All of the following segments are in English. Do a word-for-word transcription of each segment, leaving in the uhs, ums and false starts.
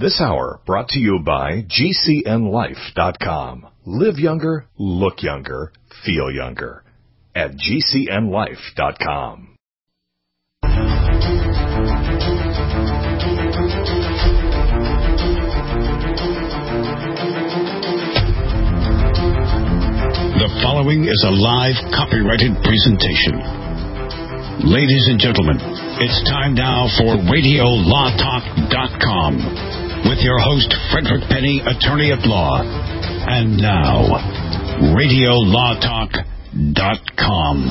This hour brought to you by G C N life dot com. Live younger, look younger, feel younger at G C N life dot com. The following is a live copyrighted presentation. Ladies and gentlemen, it's time now for radio law talk dot com with your host, Frederick Penny, attorney at law. And now, radio law talk dot com.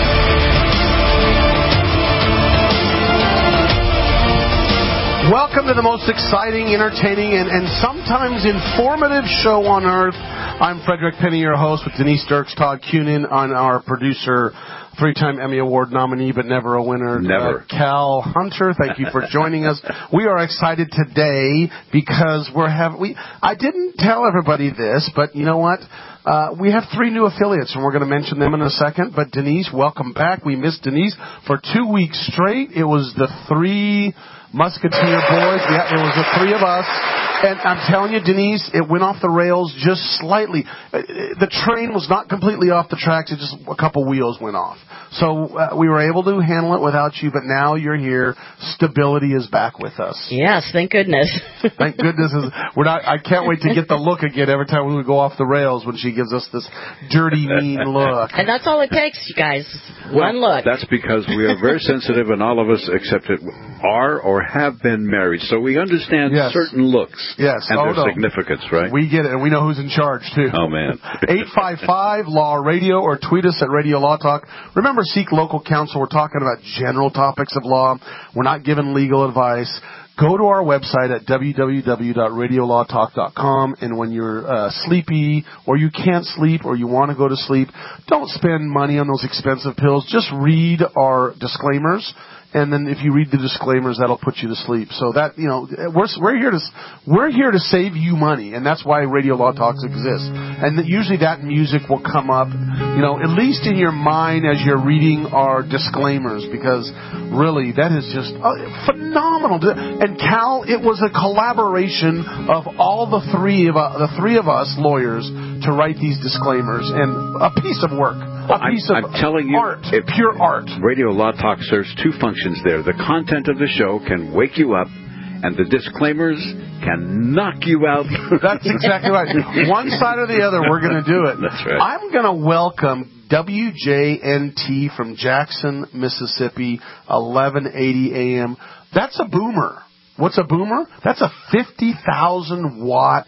Welcome to the most exciting, entertaining, and, and sometimes informative show on earth. I'm Frederick Penny, your host, with Denise Dirks, Todd Cunin, on our producer, three-time Emmy Award nominee, but never a winner. Never. Uh, Cal Hunter, thank you for joining us. We are excited today because we're having, we, I didn't tell everybody this, but you know what? Uh, we have three new affiliates, and we're going to mention them in a second. But Denise, welcome back. We missed Denise for two weeks straight. It was the three Musketeer boys. Yeah, it was the three of us. And I'm telling you, Denise, it went off the rails just slightly. The train was not completely off the tracks. It just, a couple wheels went off. So uh, we were able to handle it without you, but now you're here. Stability is back with us. Yes, thank goodness. Thank goodness. We're not. I can't wait to get the look again every time we go off the rails when she gives us this dirty, mean look. And that's all it takes, you guys. One look. That's because we are very sensitive, and all of us, except it, are or have been married. So we understand yes. certain looks yes. and oh, their no. significance, right? We get it, and we know who's in charge, too. Oh, man. eight five five law radio or tweet us at Radio Law Talk. Remember, seek local counsel. We're talking about general topics of law. We're not giving legal advice. Go to our website at w w w dot radio law talk dot com, and when you're uh, sleepy or you can't sleep or you want to go to sleep, don't spend money on those expensive pills. Just read our disclaimers. And then if you read the disclaimers, that'll put you to sleep. So that, you know, we're we're here to we're here to save you money, and that's why Radio Law Talks exists. And that usually that music will come up, you know, at least in your mind as you're reading our disclaimers, because really that is just uh, phenomenal. And Cal, it was a collaboration of all the three of uh, the three of us lawyers to write these disclaimers, and a piece of work. A piece I'm, of I'm telling you, art, pure art. Radio Law Talk serves two functions there. The content of the show can wake you up, and the disclaimers can knock you out. That's exactly right. One side or the other, we're going to do it. That's right. I'm going to welcome W J N T from Jackson, Mississippi, eleven eighty A M. That's a boomer. What's a boomer? That's a fifty thousand watt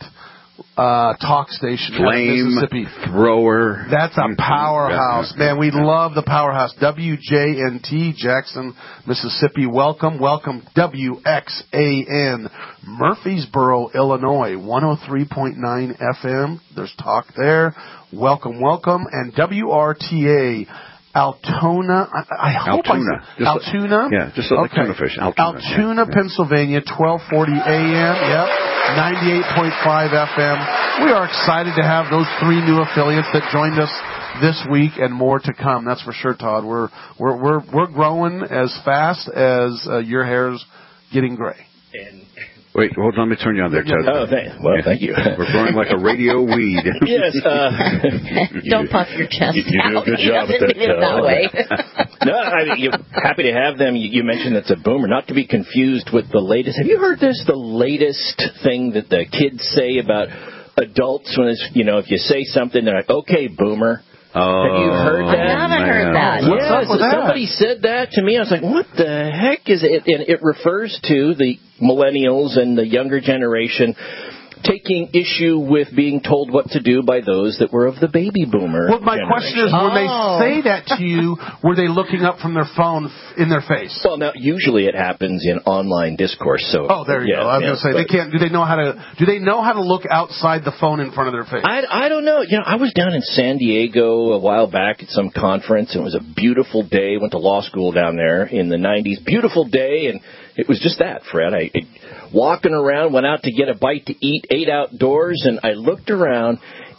Uh, talk station Flame in Mississippi. Thrower. That's a powerhouse. Man, we love the powerhouse. W J N T, Jackson, Mississippi. Welcome, welcome. W X A N, Murfreesboro, Illinois, one oh three point nine F M. There's talk there. Welcome, welcome. And W R T A, Altoona, I, I hope Altoona. I said Altoona? Like, yeah, just like okay. tuna fish. Altoona, Altoona yeah. Pennsylvania, twelve forty A M. Yep. ninety-eight point five F M. We are excited to have those three new affiliates that joined us this week, and more to come. That's for sure, Todd. We're we're we're we're growing as fast as uh, your hair's getting gray. And Wait, hold on. Let me turn you on there, Ted. Oh, thank, well, thank you. We're growing like a radio weed. Yes. Uh, Don't puff your chest you, you out. do a good He job at doesn't that. mean it that way. No, I mean, you're happy to have them. You, you mentioned it's a boomer, not to be confused with the latest. Have you heard this? The latest thing that the kids say about adults when it's, you know, if you say something, they're like, "Okay, boomer." Oh, have you heard that? I haven't heard that. What's Yeah, up with that? somebody said that to me. I was like, what the heck is it? And it refers to the millennials and the younger generation taking issue with being told what to do by those that were of the baby boomer Well, my generation. question is, when they Oh. say that to you, were they looking up from their phone f- in their face? Well, now, usually it happens in online discourse. So, Oh, there you yeah, go. I was yeah, going to say, they but- can't. Do they know how to? Do they know how to look outside the phone in front of their face? I, I don't know. You know, I was down in San Diego a while back at some conference, and it was a beautiful day. Went to law school down there in the nineties. Beautiful day, and it was just that, Fred. I, I walking around, went out to get a bite to eat, ate outdoors, and I looked around, and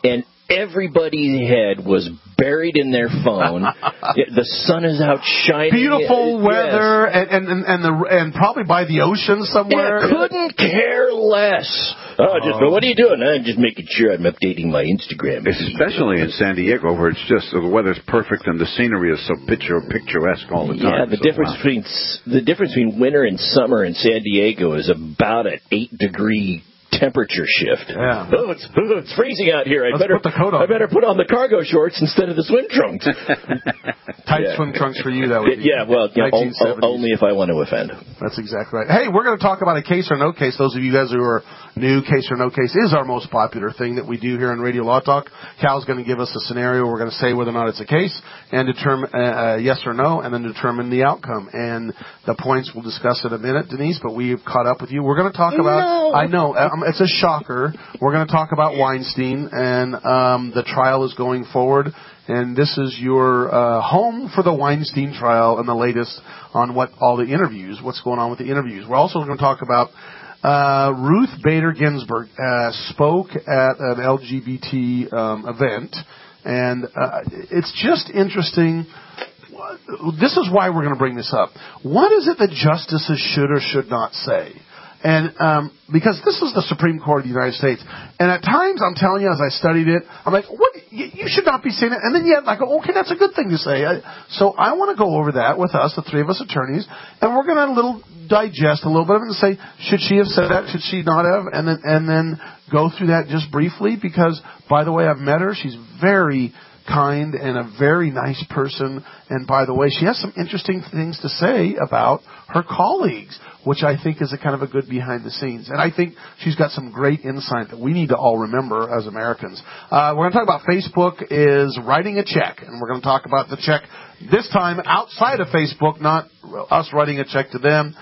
everybody's head was buried in their phone. The sun is out shining. Beautiful yes. weather, and and and, the, and probably by the ocean somewhere. Yeah, couldn't care less. Oh, just oh. What are you doing? I'm just making sure I'm updating my Instagram. Especially in San Diego, where it's just the weather's perfect and the scenery is so picture picturesque all the time. Yeah, the so, difference wow. between the difference between winter and summer in San Diego is about an eight degree temperature shift. Yeah. Oh, it's, oh, it's freezing out here. I Let's better put the coat on. I better put on the cargo shorts instead of the swim trunks. Tight yeah. swim trunks for you, that would be. Yeah, well, you know, o- only if I want to offend. That's exactly right. Hey, we're going to talk about a case or no case. Those of you guys who are new, case or no case is our most popular thing that we do here on Radio Law Talk. Cal's going to give us a scenario. We're going to say whether or not it's a case and determine uh, uh, yes or no, and then determine the outcome. And the points we'll discuss in a minute, Denise. But we've caught up with you. We're going to talk about. No. I know um, it's a shocker. We're going to talk about Weinstein, and um, the trial is going forward. And this is your uh, home for the Weinstein trial and the latest on what all the interviews, what's going on with the interviews. We're also going to talk about uh, Ruth Bader Ginsburg uh, spoke at an L G B T um, event, and uh, it's just interesting. This is why we're going to bring this up. What is it that justices should or should not say? And um, because this is the Supreme Court of the United States, and at times I'm telling you, as I studied it, I'm like, "What? You, you should not be saying it." And then yet I go, "Okay, that's a good thing to say." I, so I want to go over that with us, the three of us attorneys, and we're going to a little digest a little bit of it and say, should she have said that? Should she not have? And then and then go through that just briefly because, by the way, I've met her. She's very kind and a very nice person. And by the way, she has some interesting things to say about her colleagues, which I think is a kind of a good behind the scenes. And I think she's got some great insight that we need to all remember as Americans. Uh, we're going to talk about Facebook is writing a check, and we're going to talk about the check this time outside of Facebook, not us writing a check to them.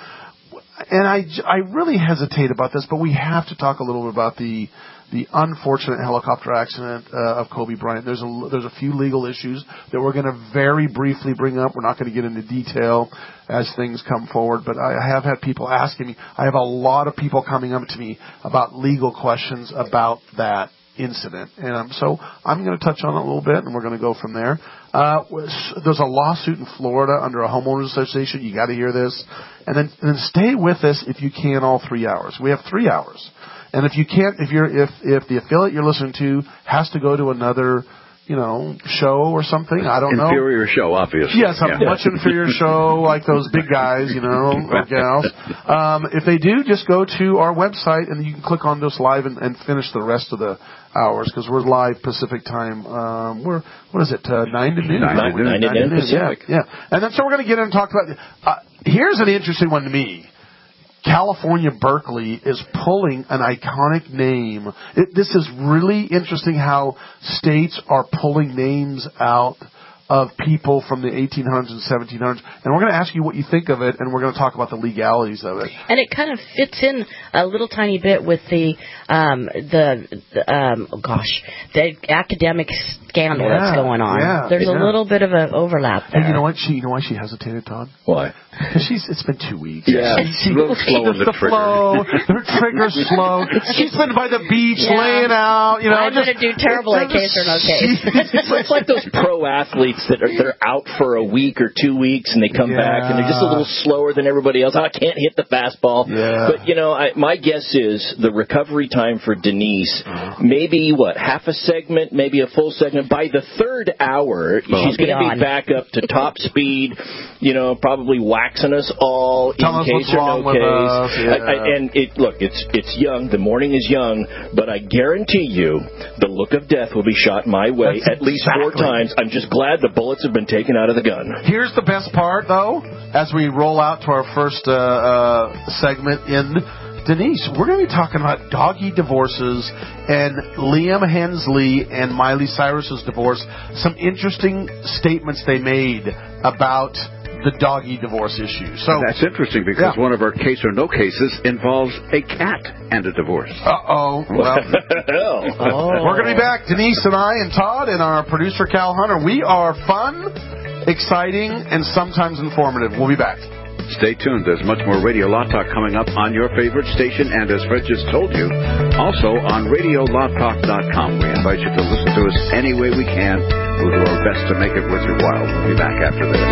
And I, I really hesitate about this, but we have to talk a little bit about the the unfortunate helicopter accident uh, of Kobe Bryant. There's a there's a few legal issues that we're going to very briefly bring up. We're not going to get into detail as things come forward, but I have had people asking me. I have a lot of people coming up to me about legal questions about that incident, and um, so I'm going to touch on it a little bit, and we're going to go from there. Uh, there's a lawsuit in Florida under a homeowners association. You got to hear this, and then and then stay with us if you can all three hours. We have three hours. And if you can't, if you're, if, if the affiliate you're listening to has to go to another, you know, show or something, I don't know. Inferior show, obviously. Yes, a yeah. much inferior show like those big guys, you know, or gals. Um, if they do, just go to our website and you can click on this live and, and finish the rest of the hours because we're live Pacific time. Um, we're, what is it, uh, nine to noon? Nine, nine to noon. Nine to noon Pacific. Yeah, yeah. And then so we're going to get in and talk about, uh, here's an interesting one to me. California, Berkeley is pulling an iconic name. It, this is really interesting how states are pulling names out of people from the eighteen hundreds and seventeen hundreds. And we're going to ask you what you think of it, and we're going to talk about the legalities of it. And it kind of fits in a little tiny bit with the, um, the, the um, oh gosh, the academic scandal yeah, that's going on. Yeah, There's yeah. a little bit of an overlap there. And you know what? She, you know why she hesitated, Todd? Why? Because she's. It's been two weeks. Yeah, she, a little slow on the, the trigger. flow. Her trigger's slow. She's been by the beach, Yeah. laying out. You know, I'm going to just, do terrible at case or no case. It's, it's like those pro athletes that are they're out for a week or two weeks and they come Yeah. back and they're just a little slower than everybody else. I can't hit the fastball. Yeah. But, you know, I, my guess is the recovery time for Denise, Uh-huh. maybe, what, half a segment, maybe a full segment. By the third hour, she's going to be Beyond. back up to top speed, you know, probably waxing us all Tell in us case what's or wrong no with case. us, yeah. I, I, and it, look, it's it's young. The morning is young, but I guarantee you the look of death will be shot my way That's at least four exactly. times. I'm just glad the bullets have been taken out of the gun. Here's the best part, though, as we roll out to our first uh, uh, segment in Denise. We're going to be talking about doggy divorces and Liam Hensley and Miley Cyrus's divorce. Some interesting statements they made about the doggy divorce issue. So That's interesting because Yeah. one of our case or no cases involves a cat and a divorce. Uh-oh. Well, Oh. we're going to be back, Denise and I and Todd and our producer Cal Hunter. We are fun, exciting, and sometimes informative. We'll be back. Stay tuned. There's much more Radio Law Talk coming up on your favorite station, and as Fred just told you, also on radio law talk dot com. We invite you to listen to us any way we can. We'll do our best to make it worth your while. We'll be back after this.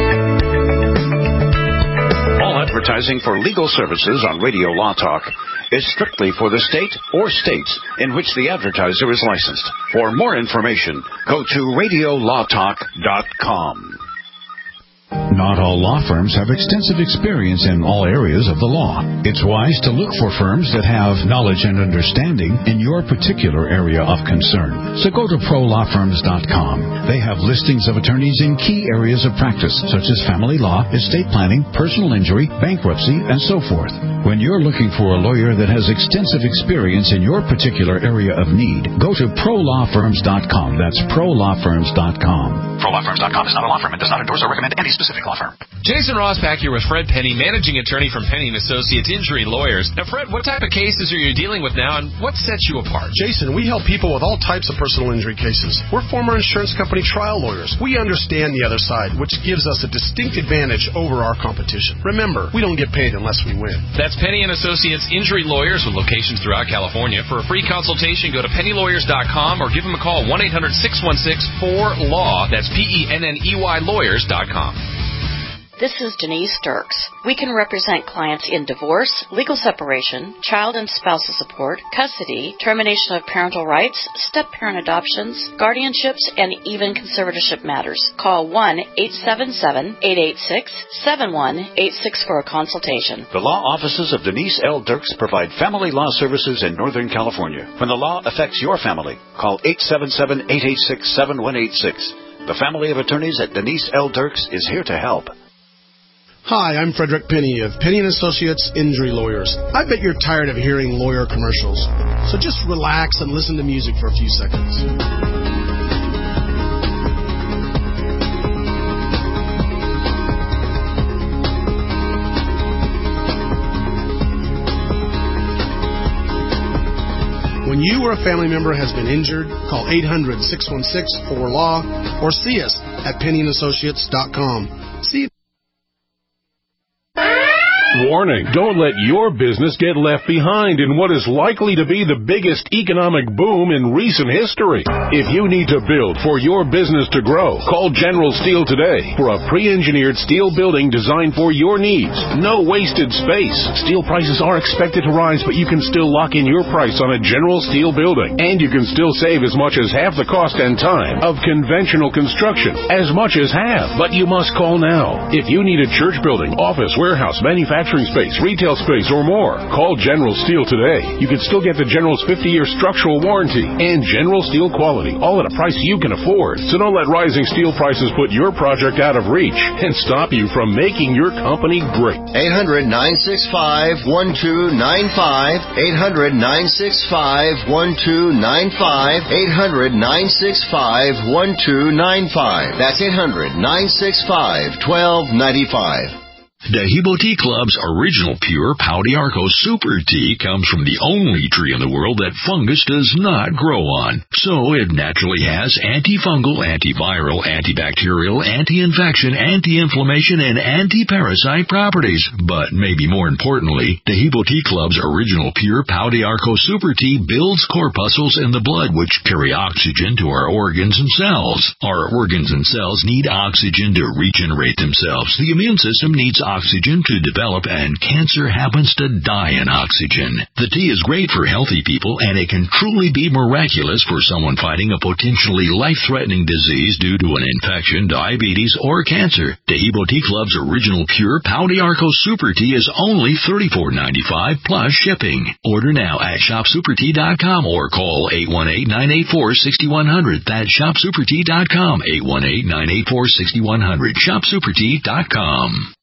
All advertising for legal services on Radio Law Talk is strictly for the state or states in which the advertiser is licensed. For more information, go to radio law talk dot com. Not all law firms have extensive experience in all areas of the law. It's wise to look for firms that have knowledge and understanding in your particular area of concern. So go to pro law firms dot com. They have listings of attorneys in key areas of practice, such as family law, estate planning, personal injury, bankruptcy, and so forth. When you're looking for a lawyer that has extensive experience in your particular area of need, go to pro law firms dot com. That's pro law firms dot com. pro law firms dot com is not a law firm and does not endorse or recommend any specific law firm. Jason Rosbach here with Fred Penny, managing attorney from Penny and Associates Injury Lawyers. Now, Fred, what type of cases are you dealing with now, and what sets you apart? Jason, we help people with all types of personal injury cases. We're former insurance company trial lawyers. We understand the other side, which gives us a distinct advantage over our competition. Remember, we don't get paid unless we win. That's Penny and Associates Injury Lawyers with locations throughout California. For a free consultation, go to penny lawyers dot com or give them a call, one eight hundred six one six four L A W. That's P E N N E Y lawyers dot com. This is Denise Dirks. We can represent clients in divorce, legal separation, child and spousal support, custody, termination of parental rights, step-parent adoptions, guardianships, and even conservatorship matters. Call one eight seven seven, eight eight six, seven one eight six for a consultation. The law offices of Denise L. Dirks provide family law services in Northern California. When the law affects your family, call eight seven seven, eight eight six, seven one eight six. The family of attorneys at Denise L. Dirks is here to help. Hi, I'm Frederick Penny of Penny and Associates Injury Lawyers. I bet you're tired of hearing lawyer commercials, so just relax and listen to music for a few seconds. When you or a family member has been injured, call eight hundred, six one six, four L A W or see us at penny and associates dot com. See you. Warning, don't let your business get left behind in what is likely to be the biggest economic boom in recent history. If you need to build for your business to grow, call General Steel today for a pre-engineered steel building designed for your needs. No wasted space. Steel prices are expected to rise, but you can still lock in your price on a General Steel building. And you can still save as much as half the cost and time of conventional construction. As much as half. But you must call now. If you need a church building, office, warehouse, manufacturing space, retail space, or more, call General Steel today. You can still get the General's fifty-year structural warranty and General Steel quality, all at a price you can afford. So don't let rising steel prices put your project out of reach and stop you from making your company great. eight hundred, nine six five, one two nine five, eight hundred, nine six five, one two nine five, eight hundred, nine six five, one two nine five. That's eight hundred, nine six five, one two nine five. Dehibo Tea Club's original pure Pau d'Arco Super Tea comes from the only tree in the world that fungus does not grow on. So it naturally has antifungal, antiviral, antibacterial, anti-infection, anti-inflammation, and anti-parasite properties. But maybe more importantly, Dehibo Tea Club's original pure Pau d'Arco Super Tea builds corpuscles in the blood which carry oxygen to our organs and cells. Our organs and cells need oxygen to regenerate themselves. The immune system needs oxygen to develop, and cancer happens to die in oxygen. The tea is great for healthy people, and it can truly be miraculous for someone fighting a potentially life-threatening disease due to an infection, diabetes, or cancer. Dehibo Tea Club's original pure Pau d'Arco Super Tea is only thirty-four dollars and ninety-five cents plus shipping. Order now at shop super tea dot com or call eight one eight, nine eight four, six one zero zero. That's shop super tea dot com, eight one eight, nine eight four, six one zero zero, shop super tea dot com.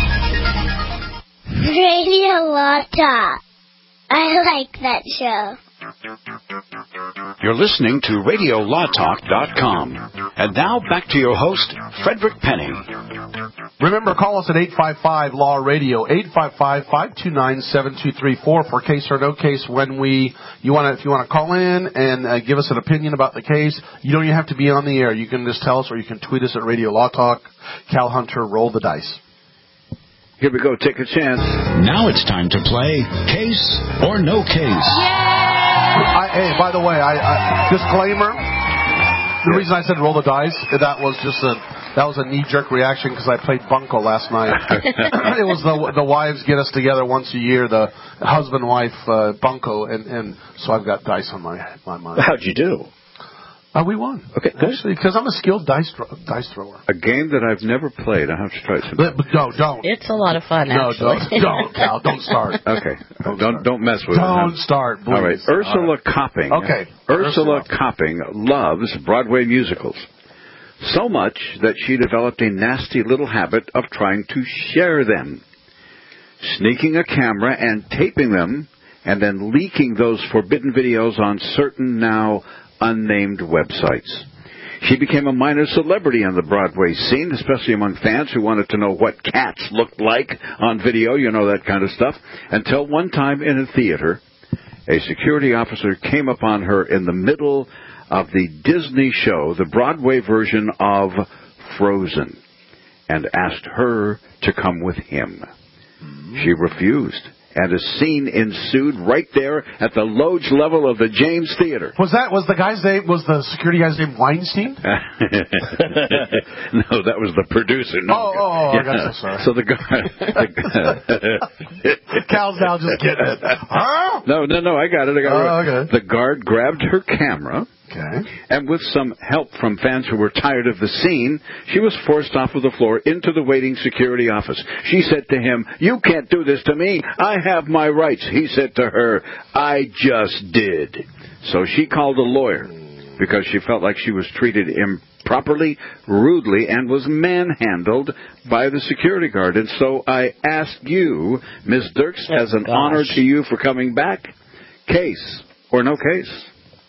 Radio Law Talk. I like that show. You're listening to radio law talk dot com. And now back to your host, Frederick Penny. Remember, call us at eight five five, L A W, radio, eight five five, five two nine, seven two three four for case or no case. When we, you want to, if you want to call in and uh, give us an opinion about the case, you don't even have to be on the air. You can just tell us, or you can tweet us at Radio Law Talk. Cal Hunter, roll the dice. Here we go. Take a chance. Now it's time to play Case or No Case. I, hey, by the way, I, I disclaimer. The reason I said roll the dice, that was just a that was a knee-jerk reaction because I played bunco last night. It was the the wives get us together once a year, the husband-wife uh, bunco, and, and so I've got dice on my my mind. How'd you do? Uh, we won. Okay, good. Actually, because I'm a skilled dice thro- dice thrower. A game that I've never played. I have to try some. But, but no, don't. It's a lot of fun, no, actually. don't, don't, Cal, don't start. Okay, don't don't, don't mess with don't it. Don't start, please. All right, Ursula Copping. Okay, Ursula, Ursula Copping loves Broadway musicals so much that she developed a nasty little habit of trying to share them, sneaking a camera and taping them, and then leaking those forbidden videos on certain now unnamed websites. She became a minor celebrity on the Broadway scene, especially among fans who wanted to know what cats looked like on video, you know, that kind of stuff, until one time in a theater, a security officer came upon her in the middle of the Disney show, the Broadway version of Frozen, and asked her to come with him. She refused, and a scene ensued right there at the loge level of the James Theater. Was that was the guy's name? Was the security guy's name Weinstein? No, that was the producer. No. Oh, oh, oh yeah. I got so sorry. So the guy, Cal's now just getting it. Huh? No, no, no. I got it. I got oh, it. Okay. The guard grabbed her camera. Okay. And with some help from fans who were tired of the scene, she was forced off of the floor into the waiting security office. She said to him, "You can't do this to me. I have my rights." He said to her, "I just did." So she called a lawyer because she felt like she was treated improperly, rudely, and was manhandled by the security guard. And so I ask you, Miz Dirks, as an Gosh. honor to you for coming back, case or no case?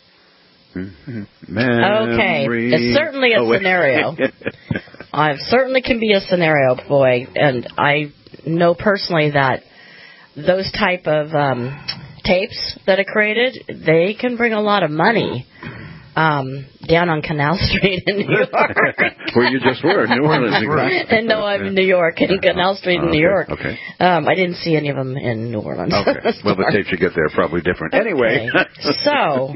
Okay, it's certainly a oh, scenario. I certainly can be a scenario, boy, and I know personally that those type of um, tapes that are created, they can bring a lot of money um, down on Canal Street in New York. Where you just were, New Orleans. Right. And no, I'm in New York, in Canal Street in okay, New York. Okay. Um, I didn't see any of them in New Orleans. Okay. Well, the tapes you get there are probably different. Okay. Anyway. So,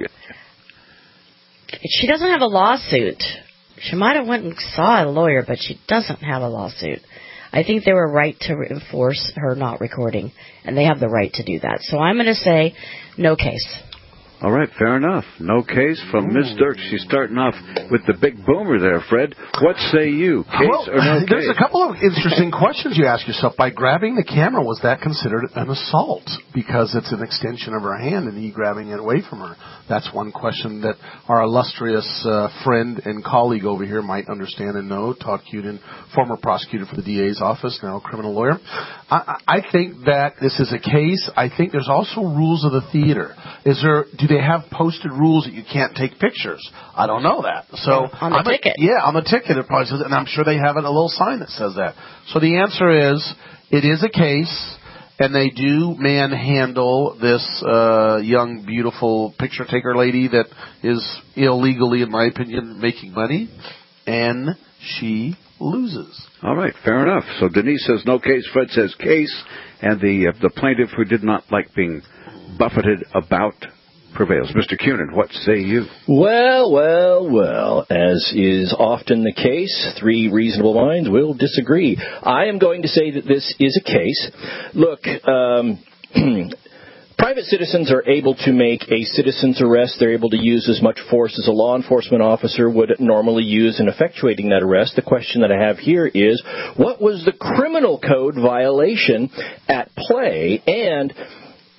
she doesn't have a lawsuit. She might have went and saw a lawyer, but she doesn't have a lawsuit. I think they were right to enforce her not recording, and they have the right to do that. So I'm going to say no case. All right, fair enough. No case from Miz Dirks. She's starting off with the big boomer there, Fred. What say you? Case well, or no there's case? a couple of interesting questions you ask yourself. By grabbing the camera, was that considered an assault? Because it's an extension of her hand and he grabbing it away from her. That's one question that our illustrious uh, friend and colleague over here might understand and know. Todd Cuden, former prosecutor for the D A's office, now criminal lawyer. I, I think that this is a case. I think there's also rules of the theater. Is there? Do they have posted rules that you can't take pictures? I don't know that. So on the I'm ticket. A, yeah, on the ticket it probably says, and I'm sure they have it, a little sign that says that. So the answer is, it is a case, and they do manhandle this uh, young, beautiful picture taker lady that is illegally, in my opinion, making money, and she loses. All right, fair enough. So Denise says no case, Fred says case, and the uh, the plaintiff who did not like being buffeted about prevails. Mister Cunin, what say you? Well, well, well, as is often the case, three reasonable minds will disagree. I am going to say that this is a case. Look, um, private citizens are able to make a citizen's arrest. They're able to use as much force as a law enforcement officer would normally use in effectuating that arrest. The question that I have here is, what was the criminal code violation at play? And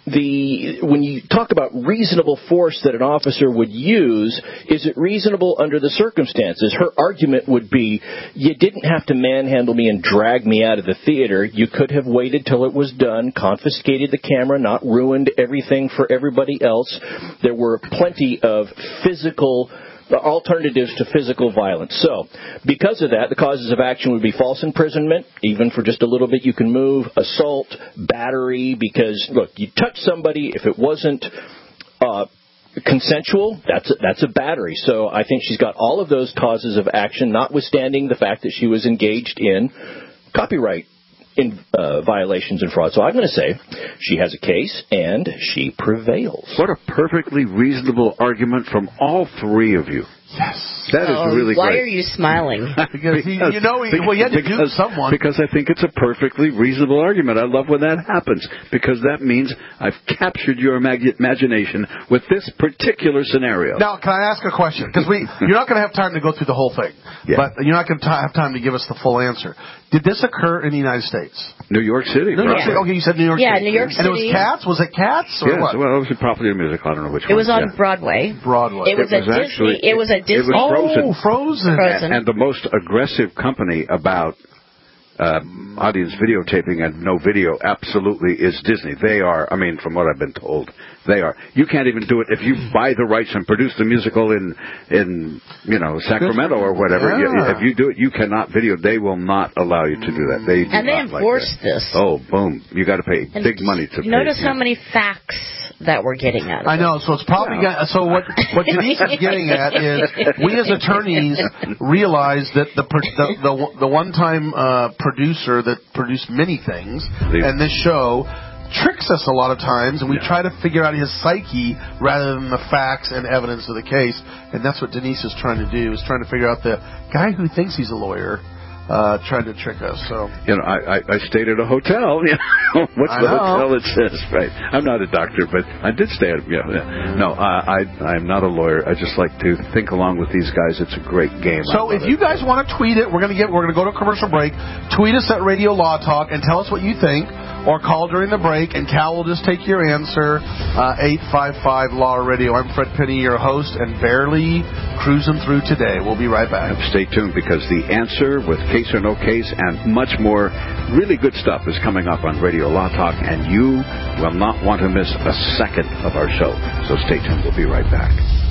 the when you talk about reasonable force that an officer would use, is it reasonable under the circumstances? Her argument would be, you didn't have to manhandle me and drag me out of the theater. You could have waited till it was done, confiscated the camera, not ruined everything for everybody else. There were plenty of physical alternatives to physical violence. So, because of that, the causes of action would be false imprisonment, even for just a little bit you can move, assault, battery, because, look, you touch somebody, if it wasn't uh, consensual, that's a, that's a battery. So I think she's got all of those causes of action, notwithstanding the fact that she was engaged in copyright in uh, violations and fraud. So I'm going to say she has a case, and she prevails. What a perfectly reasonable argument from all three of you. Yes. That oh, is really why great. are you smiling? because, he, you know, he, well, you had to because, do someone. Because I think it's a perfectly reasonable argument. I love when that happens, because that means I've captured your imag- imagination with this particular scenario. Now, can I ask a question? Because we, you're not going to have time to go through the whole thing, yeah. but you're not going to have time to give us the full answer. Did this occur in the United States? New York City. New York right? City. Okay, you said New York yeah, City. Yeah, New York City. And it was Cats? Was it Cats or yes, what? well, it was probably a musical. I don't know which it one. Was on yeah. Broadway. Broadway. It was it a was Disney. Actually, it was a Disney. It was Frozen. Oh, Frozen. Frozen. And, and the most aggressive company about uh, audience videotaping and no video absolutely is Disney. They are, I mean, from what I've been told, they are. You can't even do it if you buy the rights and produce the musical in, in you know, Sacramento or whatever. Yeah. If you do it, you cannot video. They will not allow you to do that. They do and they not enforce like that. this. Oh, boom. You got to pay and big money to pay. Notice yeah. how many facts that we're getting out of I know, so it's probably yeah. got, so what what Denise is getting at is we as attorneys realize that the the the, the one time uh, producer that produced many things and this show tricks us a lot of times, and we yeah. try to figure out his psyche rather than the facts and evidence of the case, and that's what Denise is trying to do, is trying to figure out the guy who thinks he's a lawyer uh, trying to trick us. So you know, I, I, I stayed at a hotel. You know, what's I the know. hotel it says? Right. I'm not a doctor, but I did stay at. You know, yeah. No, I, I I'm not a lawyer. I just like to think along with these guys. It's a great game. So if you guys want to tweet it, we're gonna get we're gonna go to a commercial break. Tweet us at Radio Law Talk and tell us what you think. Or call during the break, and Cal will just take your answer. Uh, eight five five Law Radio. I'm Fred Penny, your host, and barely cruising through today. We'll be right back. Stay tuned, because the answer with Case or No Case and much more really good stuff is coming up on Radio Law Talk, and you will not want to miss a second of our show. So stay tuned. We'll be right back.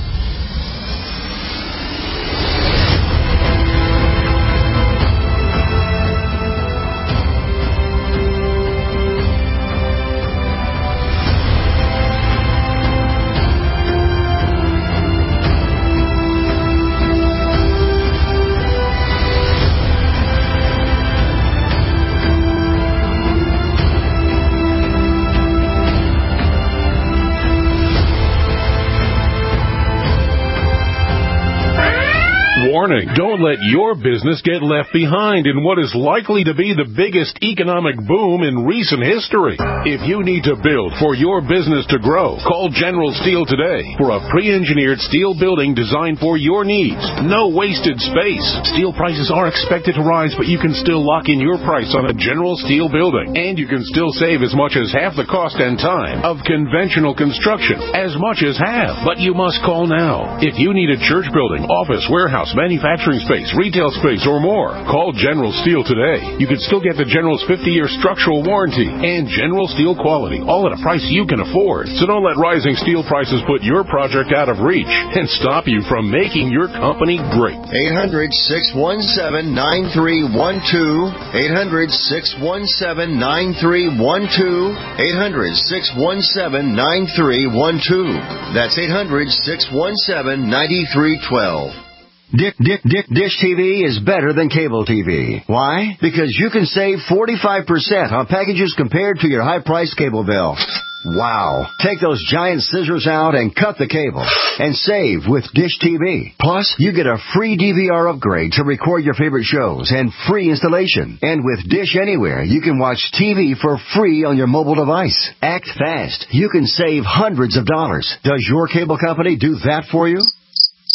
Warning, don't let your business get left behind in what is likely to be the biggest economic boom in recent history. If you need to build for your business to grow, call General Steel today for a pre-engineered steel building designed for your needs. No wasted space. Steel prices are expected to rise, but you can still lock in your price on a General Steel building. And you can still save as much as half the cost and time of conventional construction. As much as half. But you must call now. If you need a church building, office, warehouse, manufacturing space, retail space, or more, call General Steel today. You can still get the General's fifty-year structural warranty and General Steel quality, all at a price you can afford. So don't let rising steel prices put your project out of reach and stop you from making your company great. eight hundred, six one seven, nine three one two. eight hundred, six one seven, nine three one two. eight hundred, six one seven, nine three one two. That's eight hundred, six one seven, nine three one two. Dick, Dick, Dick, Dish T V is better than cable T V. Why? Because you can save forty-five percent on packages compared to your high-priced cable bill. Wow. Take those giant scissors out and cut the cable. And save with Dish T V. Plus, you get a free D V R upgrade to record your favorite shows and free installation. And with Dish Anywhere, you can watch T V for free on your mobile device. Act fast. You can save hundreds of dollars. Does your cable company do that for you?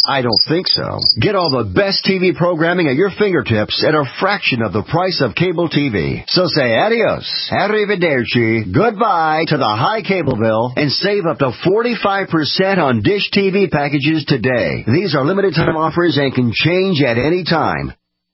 I don't think so. Get all the best T V programming at your fingertips at a fraction of the price of cable T V. So say adios, arrivederci, goodbye to the high cable bill and save up to forty-five percent on Dish T V packages today. These are limited time offers and can change at any time.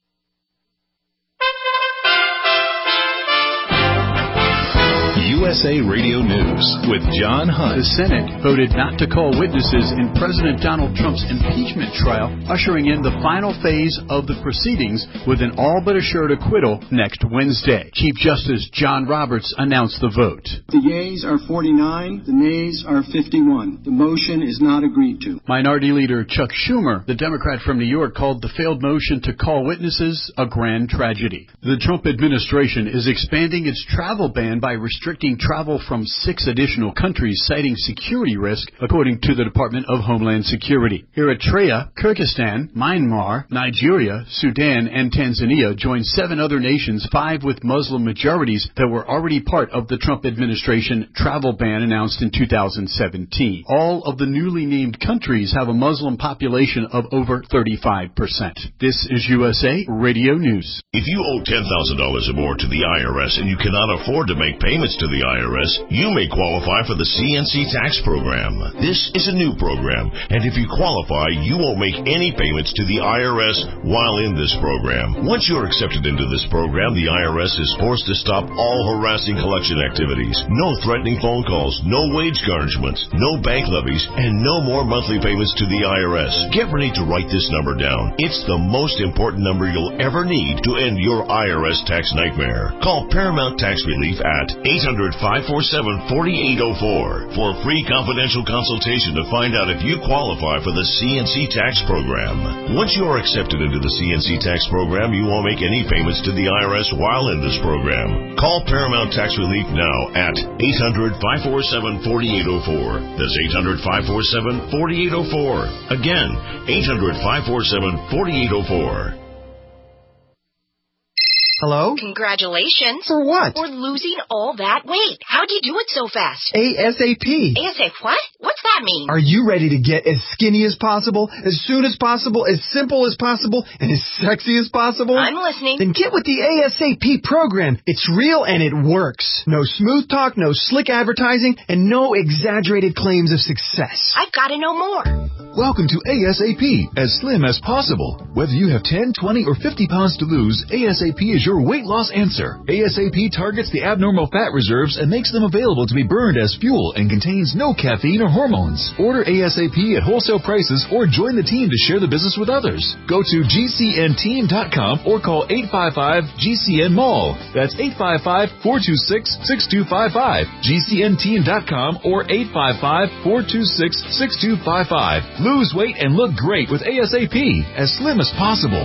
U S A Radio News with John Hunt. The Senate voted not to call witnesses in President Donald Trump's impeachment trial, ushering in the final phase of the proceedings with an all but assured acquittal next Wednesday. Chief Justice John Roberts announced the vote. The yeas are forty-nine, the nays are fifty-one. The motion is not agreed to. Minority Leader Chuck Schumer, the Democrat from New York, called the failed motion to call witnesses a grand tragedy. The Trump administration is expanding its travel ban by restricting travel from six additional countries, citing security risk, according to the Department of Homeland Security. Eritrea, Kyrgyzstan, Myanmar, Nigeria, Sudan, and Tanzania joined seven other nations, five with Muslim majorities, that were already part of the Trump administration travel ban announced in two thousand seventeen. All of the newly named countries have a Muslim population of over thirty-five percent. This is U S A Radio News. If you owe ten thousand dollars or more to the I R S and you cannot afford to make payments to the I R S, you may qualify for the C N C tax program. This is a new program, and if you qualify, you won't make any payments to the I R S while in this program. Once you're accepted into this program, the I R S is forced to stop all harassing collection activities. No threatening phone calls, no wage garnishments, no bank levies, and no more monthly payments to the I R S. Get ready to write this number down. It's the most important number you'll ever need to end your I R S tax nightmare. Call Paramount Tax Relief at eight hundred, five four seven, four eight zero four for a free confidential consultation to find out if you qualify for the C N C tax program. Once you are accepted into the C N C tax program, you won't make any payments to the I R S while in this program. Call Paramount Tax Relief now at eight hundred, five four seven, four eight zero four. That's eight hundred, five four seven, four eight zero four. Again, eight hundred, five four seven, four eight zero four. Hello? Congratulations. For what? For losing all that weight. How'd you do it so fast? ASAP. ASAP what? What's that mean? Are you ready to get as skinny as possible, as soon as possible, as simple as possible, and as sexy as possible? I'm listening. Then get with the ASAP program. It's real and it works. No smooth talk, no slick advertising, and no exaggerated claims of success. I've got to know more. Welcome to ASAP, as slim as possible. Whether you have ten, twenty, or fifty pounds to lose, ASAP is your weight loss answer. ASAP targets the abnormal fat reserves and makes them available to be burned as fuel and contains no caffeine or hormones. Order ASAP at wholesale prices or join the team to share the business with others. Go to G C N team dot com or call eight five five G C N mall. That's eight five five, four two six, six two five five. G C N team dot com or eight five five, four two six, six two five five. Lose weight and look great with ASAP, as slim as possible.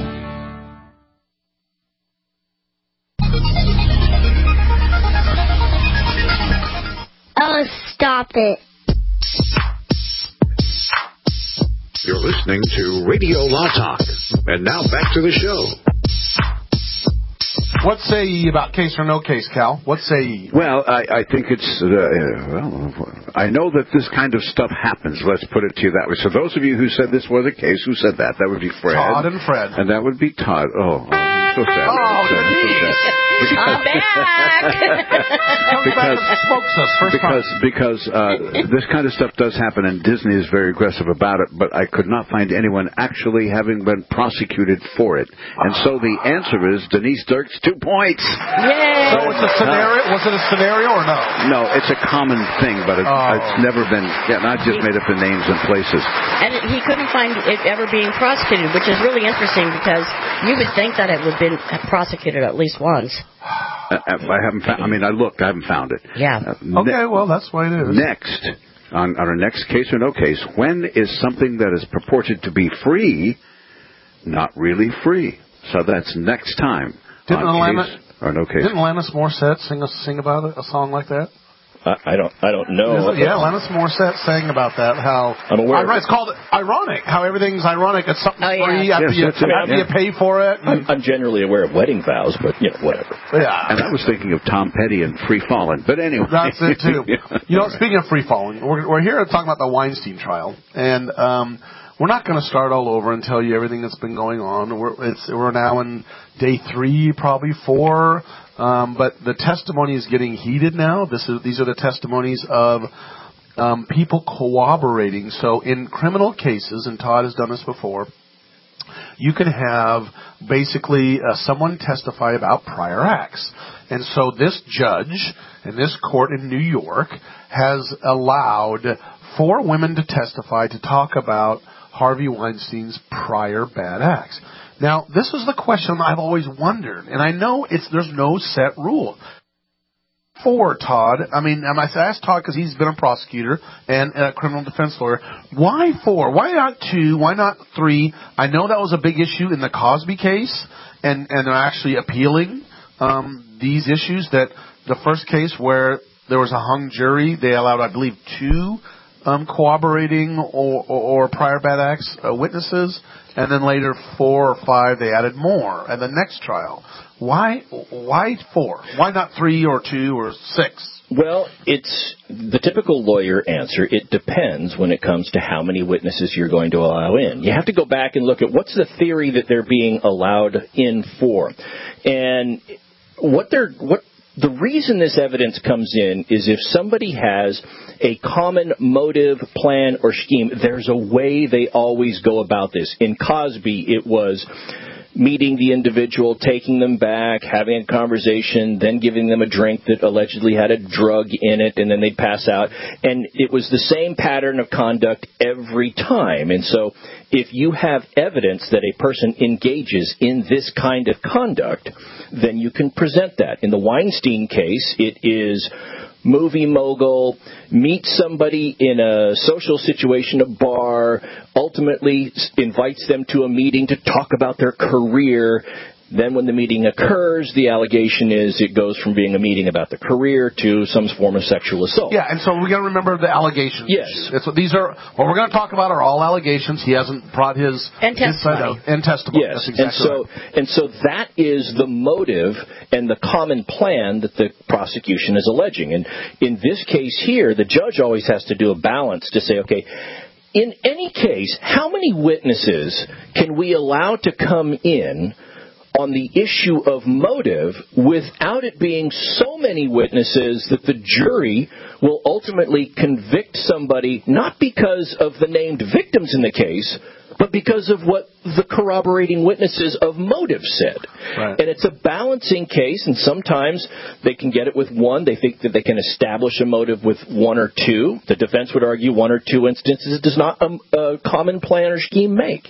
Oh, stop it. You're listening to Radio Law Talk. And now back to the show. What say ye about case or no case, Cal? What say ye? Well, I, I think it's, uh, well, I know that this kind of stuff happens. Let's put it to you that way. So those of you who said this was a case, who said that? That would be Fred. Todd and Fred. And that would be Todd. Oh, I'm so sad. Oh, so Denise. I'm back. because, smokes us first because, because uh, this kind of stuff does happen, and Disney is very aggressive about it, but I could not find anyone actually having been prosecuted for it. And so the answer is Denise Dirks, two points. Yay! So it's a scenario? Was it a scenario or no? No, it's a common thing, but it, oh. it's never been, yeah, not just made up the names and places. And he couldn't find it ever being prosecuted, which is really interesting because you would think that it would have been prosecuted at least once. I, I haven't found, I mean, I looked, I haven't found it. Yeah. Uh, okay, well, that's what it is. Next, on, on our next case or no case, when is something that is purported to be free not really free? So that's next time. Didn't on Alanis, case or no case. Didn't Alanis Morissette sing a, sing about it, a song like that? I, I don't. I don't know. Yeah, Alanis Morissette sang about that. How I'm aware. It's called ironic. How everything's ironic. It's something oh, yeah. free after, yes, you, after yeah. you pay for it. I'm, I'm generally aware of wedding vows, but you know, whatever. Yeah. And I was thinking of Tom Petty and Free Fallin', but anyway. That's it too. yeah. You know, speaking of free falling, we're, we're here talking about the Weinstein trial, and um, we're not going to start all over and tell you everything that's been going on. We're, it's, we're now in day three, probably four, um, but the testimony is getting heated now. This is, these are the testimonies of um, people corroborating. So in criminal cases, and Todd has done this before, you can have basically uh, someone testify about prior acts. And so this judge in this court in New York has allowed four women to testify to talk about Harvey Weinstein's prior bad acts. Now, this is the question I've always wondered, and I know it's there's no set rule. Four, Todd. I mean, I asked Todd because he's been a prosecutor and a criminal defense lawyer. Why four? Why not two? Why not three? I know that was a big issue in the Cosby case, and, and they're actually appealing um, these issues. That the first case where there was a hung jury, they allowed, I believe, two um, corroborating or, or, or prior bad acts uh, witnesses, and then later four or five they added more at the next trial. Why why four? Why not three or two or six? Well, it's the typical lawyer answer. It depends when it comes to how many witnesses you're going to allow in. You have to go back and look at what's the theory that they're being allowed in for. And what they're what the reason this evidence comes in is if somebody has a common motive, plan, or scheme, there's a way they always go about this. In Cosby, it was meeting the individual, taking them back, having a conversation, then giving them a drink that allegedly had a drug in it, and then they'd pass out. And it was the same pattern of conduct every time. And so if you have evidence that a person engages in this kind of conduct, then you can present that. In the Weinstein case, it is movie mogul, meet somebody in a social situation, a bar, ultimately invites them to a meeting to talk about their career. Then when the meeting occurs, the allegation is it goes from being a meeting about the career to some form of sexual assault. Yeah, and so we got to remember the allegations. Yes. It's, these are, what we're going to talk about are all allegations. He hasn't brought his, and his side out. And testimony. Yes, That's exactly and so right. and so that is the motive and the common plan that the prosecution is alleging. And in this case here, the judge always has to do a balance to say, okay, in any case, how many witnesses can we allow to come in on the issue of motive without it being so many witnesses that the jury will ultimately convict somebody not because of the named victims in the case, but because of what the corroborating witnesses of motive said. Right. And it's a balancing case, and sometimes they can get it with one. They think that they can establish a motive with one or two. The defense would argue one or two instances does not a, a common plan or scheme make.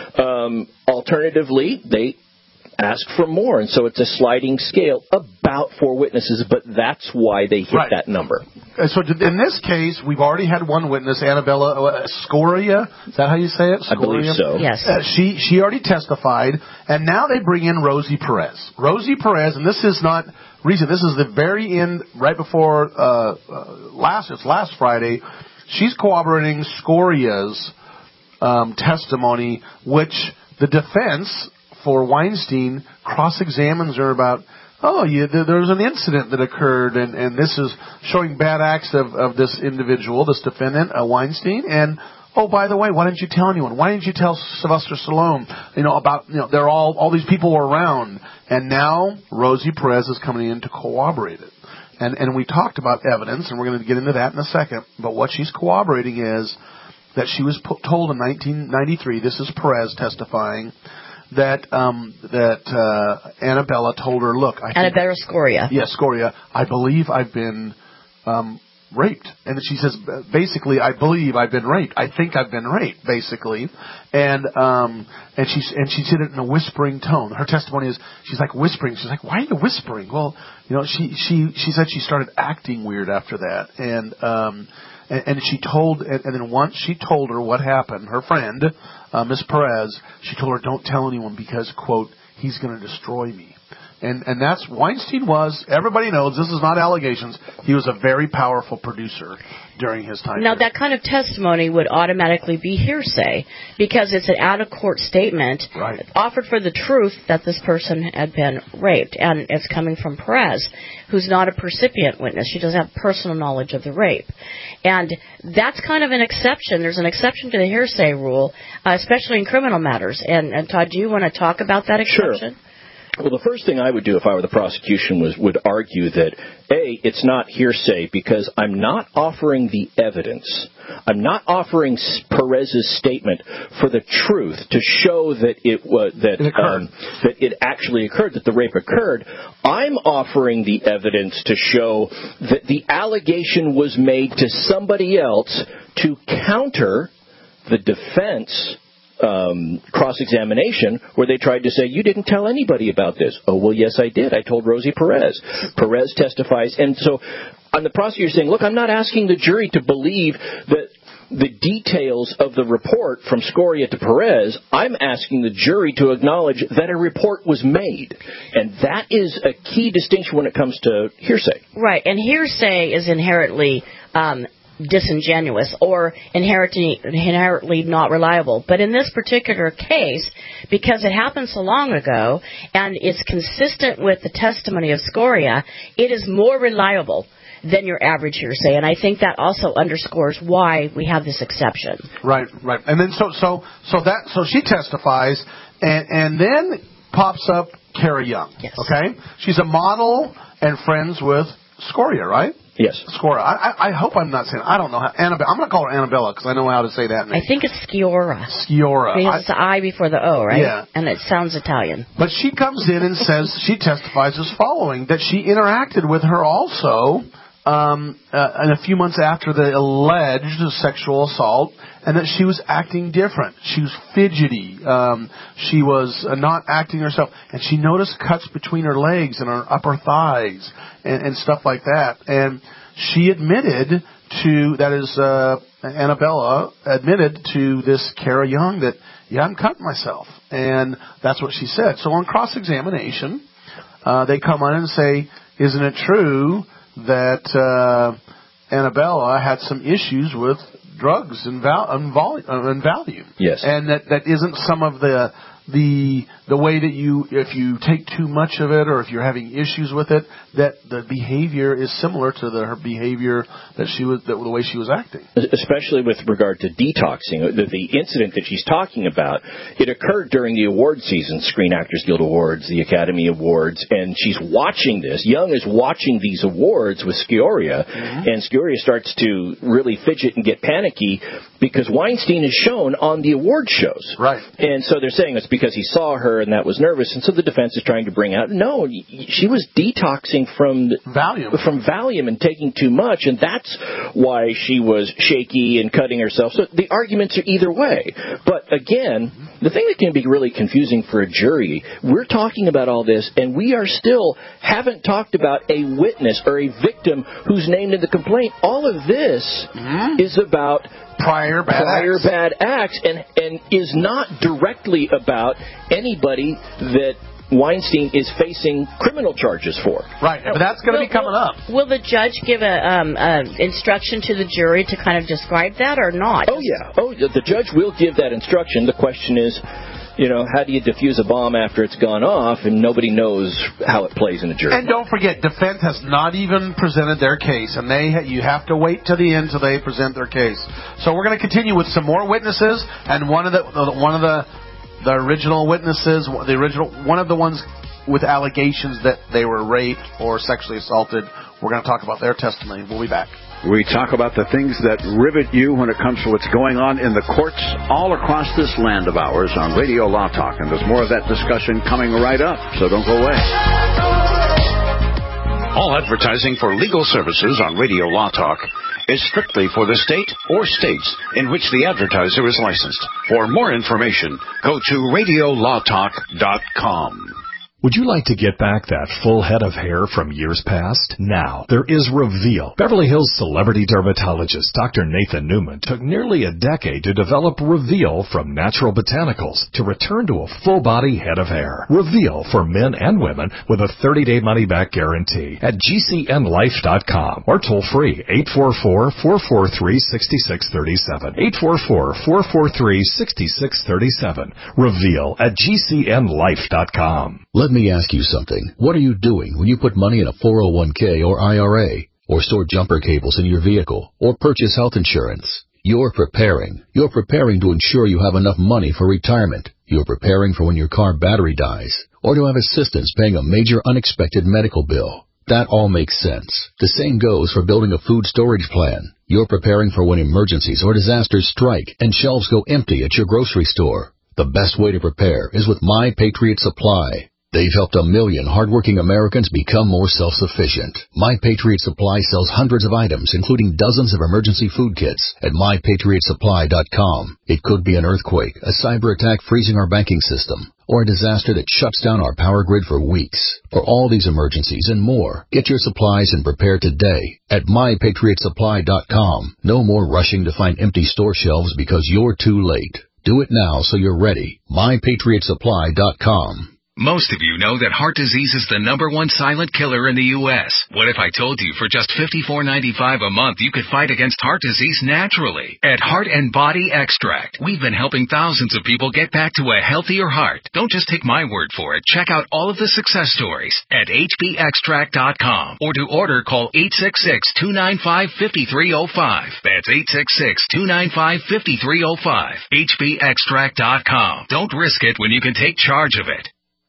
Um, alternatively, they ask for more, and so it's a sliding scale, about four witnesses, but that's why they hit right. that number. So in this case, we've already had one witness, Annabella uh, Scoria. Is that how you say it? Scoria? I believe so. Yes. Uh, she she already testified, and now they bring in Rosie Perez. Rosie Perez, and this is not recent. This is the very end, right before uh, uh, last. It's last Friday. She's corroborating Scoria's um, testimony, which the defense for Weinstein cross-examines her about, oh, yeah, there, there was an incident that occurred, and, and this is showing bad acts of, of this individual, this defendant, uh, Weinstein, and, oh, by the way, why didn't you tell anyone? Why didn't you tell Sylvester Stallone, you know, about, you know, they're all, all these people were around, and now Rosie Perez is coming in to corroborate it. And, and we talked about evidence, and we're going to get into that in a second, but what she's corroborating is that she was put, told in nineteen ninety-three, this is Perez testifying, that um, that uh, Annabella told her, look, I Annabella Scoria. Yes, Scoria. I believe I've been um, raped, and she says basically, I believe I've been raped. I think I've been raped, basically, and um, and she and she said it in a whispering tone. Her testimony is she's like whispering. She's like, why are you whispering? Well, you know, she she she said she started acting weird after that, and um, and, and she told, and, and then once she told her what happened, her friend. Uh, Miss Perez, she told her, don't tell anyone because, quote, he's going to destroy me. And and that's, Weinstein was, everybody knows, this is not allegations, he was a very powerful producer during his time. Now, period. that kind of testimony would automatically be hearsay because it's an out-of-court statement right. offered for the truth that this person had been raped. And it's coming from Perez, who's not a percipient witness. She doesn't have personal knowledge of the rape. And that's kind of an exception. There's an exception to the hearsay rule, uh, especially in criminal matters. And, and Todd, do you want to talk about that exception? Sure. Well, the first thing I would do if I were the prosecution was would argue that, A, it's not hearsay because I'm not offering the evidence. I'm not offering Perez's statement for the truth to show that it was that it um, that it actually occurred, that the rape occurred. I'm offering the evidence to show that the allegation was made to somebody else to counter the defense Um, cross-examination where they tried to say, you didn't tell anybody about this. Oh, well, yes, I did. I told Rosie Perez. Perez testifies. And so on the prosecutor saying, look, I'm not asking the jury to believe that the details of the report from Scoria to Perez. I'm asking the jury to acknowledge that a report was made. And that is a key distinction when it comes to hearsay. Right. And hearsay is inherently um disingenuous or inherently, inherently not reliable. But in this particular case, because it happened so long ago and it's consistent with the testimony of Scoria, it is more reliable than your average hearsay. And I think that also underscores why we have this exception. Right, right. And then so so so that so she testifies and and then pops up Kara Young. Yes. Okay? She's a model and friends with Scoria, right? Yes. Scoria. I, I, I hope I'm not saying. I don't know how. Annabella. I'm going to call her Annabella because I know how to say that name. I think it's Sciorra. Sciorra. Because it's the I before the O, right? Yeah. And it sounds Italian. But she comes in and says she testifies as following: that she interacted with her also um, uh, in a few months after the alleged sexual assault, and that she was acting different. She was fidgety. Um, she was uh, not acting herself, and she noticed cuts between her legs and her upper thighs and, and stuff like that. And she admitted to, that is, uh, Annabella admitted to this Kara Young that, yeah, I'm cutting myself. And that's what she said. So on cross-examination, uh, they come on and say, isn't it true that uh, Annabella had some issues with drugs and, val- and, vol- uh, and value? Yes. And that, that isn't some of the the the way that you, if you take too much of it or if you're having issues with it, that the behavior is similar to the, her behavior that she was, that the way she was acting. Especially with regard to detoxing. The, the incident that she's talking about, it occurred during the award season, Screen Actors Guild Awards, the Academy Awards, and she's watching this. Young is watching these awards with Sciorra, mm-hmm. and Sciorra starts to really fidget and get panicky because Weinstein is shown on the award shows. Right. And so they're saying it's because he saw her and that was nervous, and so the defense is trying to bring out, no, she was detoxing from Valium, from Valium and taking too much, and that's why she was shaky and cutting herself. So the arguments are either way. But again, the thing that can be really confusing for a jury, we're talking about all this, and we are still haven't talked about a witness or a victim who's named in the complaint. All of this mm-hmm. is about prior bad prior acts. bad acts and, and is not directly about anybody that Weinstein is facing criminal charges for. Right, but that's going to be coming up. Will the judge give a um, uh, instruction to the jury to kind of describe that or not? Oh, yeah. Oh, the judge will give that instruction. The question is, you know, how do you defuse a bomb after it's gone off and nobody knows how it plays in a jury? And don't forget, defense has not even presented their case, and they ha- you have to wait till the end till they present their case. So we're going to continue with some more witnesses, and one of the one of the the original witnesses, the original one of the ones with allegations that they were raped or sexually assaulted. We're going to talk about their testimony. We'll be back. We talk about the things that rivet you when it comes to what's going on in the courts all across this land of ours on Radio Law Talk. And there's more of that discussion coming right up, so don't go away. All advertising for legal services on Radio Law Talk is strictly for the state or states in which the advertiser is licensed. For more information, go to radio law talk dot com. Would you like to get back that full head of hair from years past? Now, there is Reveal. Beverly Hills celebrity dermatologist Doctor Nathan Newman took nearly a decade to develop Reveal from natural botanicals to return to a full-body head of hair. Reveal for men and women with a thirty-day money-back guarantee at G C N life dot com or toll-free eight four four, four four three, six six three seven. eight four four, four four three, six six three seven. Reveal at G C N life dot com. Let me ask you something. What are you doing when you put money in a four oh one k or I R A, or store jumper cables in your vehicle, or purchase health insurance? You're preparing. You're preparing to ensure you have enough money for retirement. You're preparing for when your car battery dies, or to have assistance paying a major unexpected medical bill. That all makes sense. The same goes for building a food storage plan. You're preparing for when emergencies or disasters strike and shelves go empty at your grocery store. The best way to prepare is with My Patriot Supply. They've helped a million hardworking Americans become more self-sufficient. My Patriot Supply sells hundreds of items, including dozens of emergency food kits at my patriot supply dot com. It could be an earthquake, a cyber attack freezing our banking system, or a disaster that shuts down our power grid for weeks. For all these emergencies and more, get your supplies and prepare today at my patriot supply dot com. No more rushing to find empty store shelves because you're too late. Do it now so you're ready. my patriot supply dot com. Most of you know that heart disease is the number one silent killer in the U S What if I told you for just fifty-four ninety-five a month you could fight against heart disease naturally? At Heart and Body Extract, we've been helping thousands of people get back to a healthier heart. Don't just take my word for it. Check out all of the success stories at H B extract dot com, or to order, call eight six six, two nine five, five three zero five. That's eight six six, two nine five, five three zero five. H B extract dot com. Don't risk it when you can take charge of it.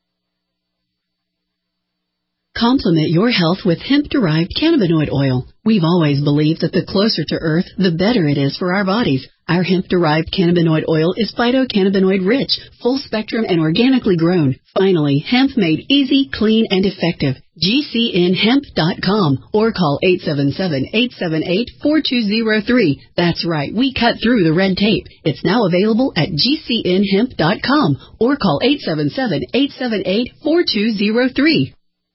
Complement your health with hemp-derived cannabinoid oil. We've always believed that the closer to Earth, the better it is for our bodies. Our hemp-derived cannabinoid oil is phytocannabinoid-rich, full-spectrum, and organically grown. Finally, hemp made easy, clean, and effective. G C N hemp dot com or call eight seven seven, eight seven eight, four two zero three. That's right, we cut through the red tape. It's now available at G C N hemp dot com or call eight seven seven, eight seven eight, four two zero three.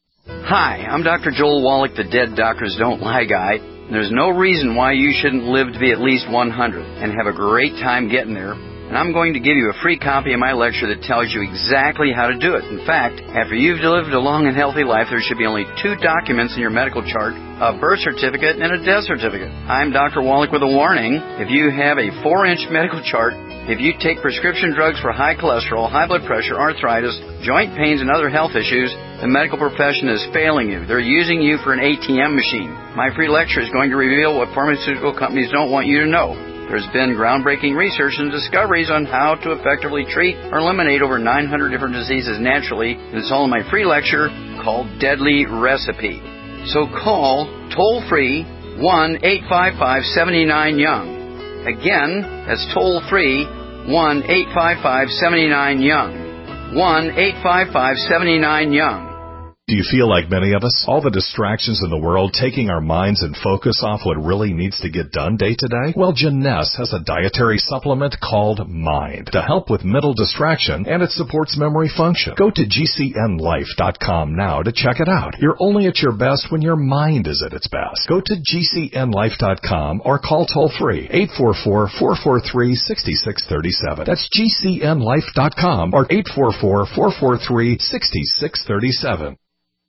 Hi, I'm Doctor Joel Wallach, the Dead Doctors Don't Lie guy. There's no reason why you shouldn't live to be at least one hundred and have a great time getting there. And I'm going to give you a free copy of my lecture that tells you exactly how to do it. In fact, after you've lived a long and healthy life, there should be only two documents in your medical chart, a birth certificate and a death certificate. I'm Doctor Wallach with a warning. If you have a four-inch medical chart, if you take prescription drugs for high cholesterol, high blood pressure, arthritis, joint pains, and other health issues, the medical profession is failing you. They're using you for an A T M machine. My free lecture is going to reveal what pharmaceutical companies don't want you to know. There's been groundbreaking research and discoveries on how to effectively treat or eliminate over nine hundred different diseases naturally, and it's all in my free lecture called Deadly Recipe. So call toll-free one eight five five, seven nine, young. Again, that's toll-free one eight five five, seven nine, young. one eight five five, seven nine, young. Do you feel like many of us? All the distractions in the world taking our minds and focus off what really needs to get done day to day? Well, Jeunesse has a dietary supplement called Mind to help with mental distraction, and it supports memory function. Go to G C N life dot com now to check it out. You're only at your best when your mind is at its best. Go to G C N life dot com or call toll-free eight four four, four four three, six six three seven. That's G C N life dot com or eight four four, four four three, six six three seven.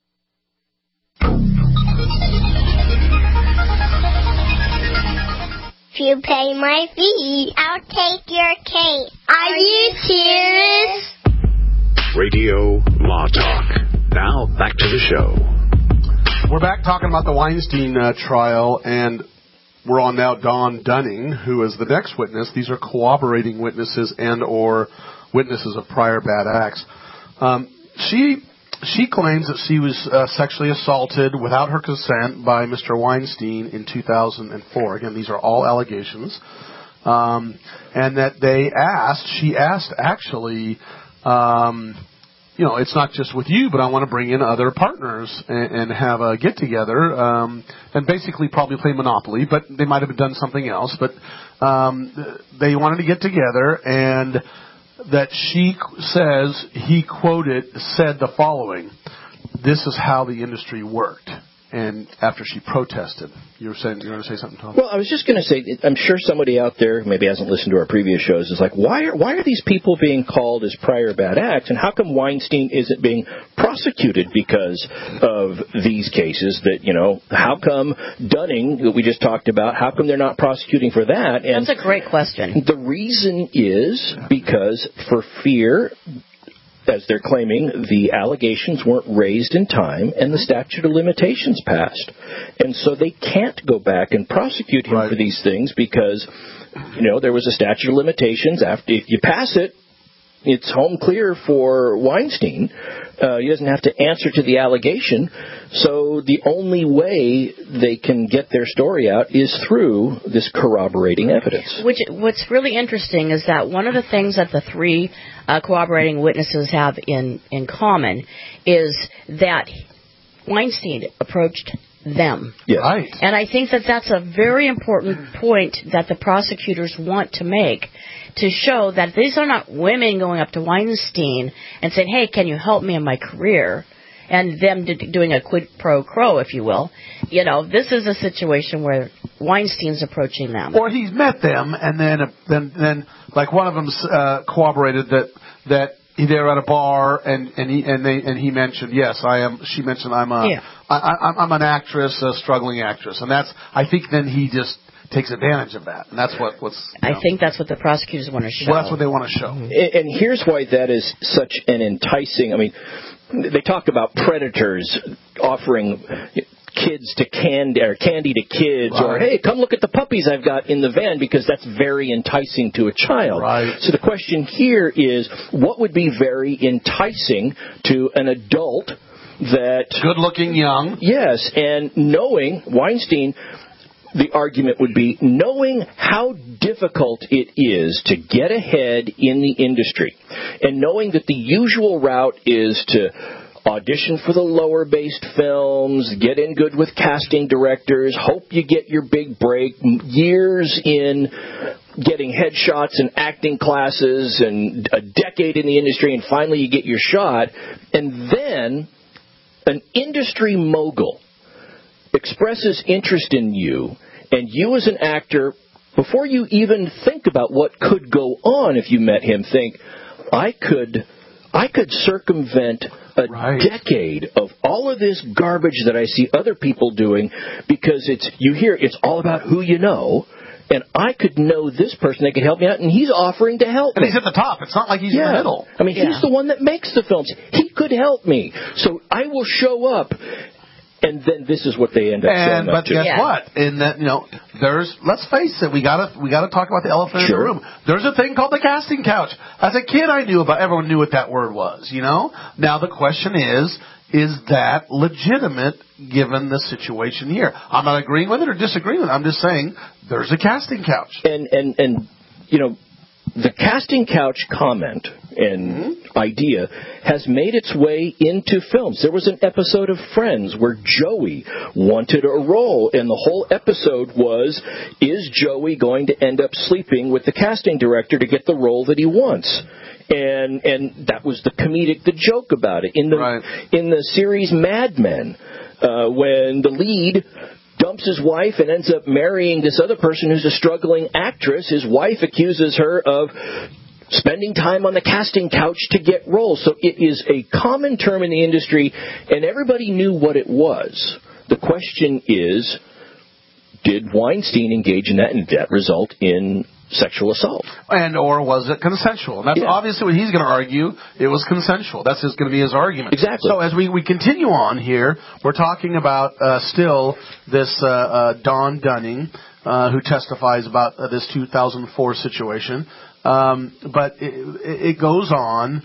If you pay my fee, I'll take your case. Are you serious? Radio Law Talk. Now, back to the show. We're back talking about the Weinstein uh, trial, and we're on now Dawn Dunning, who is the next witness. These are cooperating witnesses and or witnesses of prior bad acts. Um, she... She claims that she was uh, sexually assaulted without her consent by Mister Weinstein in two thousand four. Again, these are all allegations. Um, and that they asked, she asked actually, um, you know, it's not just with you, but I want to bring in other partners and, and have a get-together um, and basically probably play Monopoly, but they might have done something else. But um, they wanted to get together and that she says he quoted said the following: "This is how the industry worked." And after she protested, you were saying you were going to say something, Tom? Well, I was just going to say, I'm sure somebody out there who maybe hasn't listened to our previous shows is like, why are why are these people being called as prior bad acts, and how come Weinstein isn't being prosecuted because of these cases? That you know, how come Dunning, that we just talked about, how come they're not prosecuting for that? And that's a great question. The reason is because for fear, as they're claiming, the allegations weren't raised in time and the statute of limitations passed. And so they can't go back and prosecute him right. for these things because, you know, there was a statute of limitations. After, if you pass it, it's home clear for Weinstein. Uh, he doesn't have to answer to the allegation. So the only way they can get their story out is through this corroborating evidence. Which, what's really interesting is that one of the things that the three uh, corroborating witnesses have in, in common is that Weinstein approached them. Yes. Right. And I think that that's a very important point that the prosecutors want to make, to show that these are not women going up to Weinstein and saying, hey, can you help me in my career? And them d- doing a quid pro quo, if you will. You know, this is a situation where Weinstein's approaching them. Or he's met them, and then, uh, then, then like one of them uh, corroborated that that they were at a bar, and and he and they and he mentioned, yes, I am. She mentioned I'm a, yeah. I, I, I'm an actress, a struggling actress, and that's. I think then he just takes advantage of that, and that's what what's. I know. think that's what the prosecutors want to show. Well, that's what they want to show. And, and here's why that is such an enticing. I mean, they talk about predators offering kids to candy or candy to kids, right. or hey, come look at the puppies I've got in the van, because that's very enticing to a child. Right. So the question here is, what would be very enticing to an adult that good-looking, young? Yes, and knowing Weinstein. The argument would be knowing how difficult it is to get ahead in the industry, and knowing that the usual route is to audition for the lower-based films, get in good with casting directors, hope you get your big break, years in getting headshots and acting classes and a decade in the industry, and finally you get your shot, and then an industry mogul expresses interest in you, and you as an actor, before you even think about what could go on if you met him, think, I could I could circumvent a right. decade of all of this garbage that I see other people doing, because it's you hear it's all about who you know, and I could know this person that could help me out, and he's offering to help and me. And he's at the top. It's not like he's yeah. in the middle. I mean, yeah. he's the one that makes the films. He could help me. So I will show up. And then this is what they end up and, showing but up to. guess yeah. what? In that, you know, there's. Let's face it. We gotta we gotta talk about the elephant sure. in the room. There's a thing called the casting couch. As a kid, I knew about. Everyone knew what that word was. You know. Now the question is, is that legitimate given the situation here? I'm not agreeing with it or disagreeing with it. I'm just saying there's a casting couch. And and and you know, the casting couch comment and mm-hmm. idea has made its way into films. There was an episode of Friends where Joey wanted a role, and the whole episode was, is Joey going to end up sleeping with the casting director to get the role that he wants? And and that was the comedic, the joke about it. In the right. in the series Mad Men, uh, when the lead dumps his wife and ends up marrying this other person who's a struggling actress, his wife accuses her of spending time on the casting couch to get roles. So it is a common term in the industry, and everybody knew what it was. The question is, did Weinstein engage in that, and did that result in sexual assault? And or was it consensual? And that's yeah. obviously what he's going to argue. It was consensual. That's going to be his argument. Exactly. So as we, we continue on here, we're talking about uh, still this uh, uh, Dawn Dunning, uh, who testifies about uh, this two thousand four situation. Um, but it, it goes on.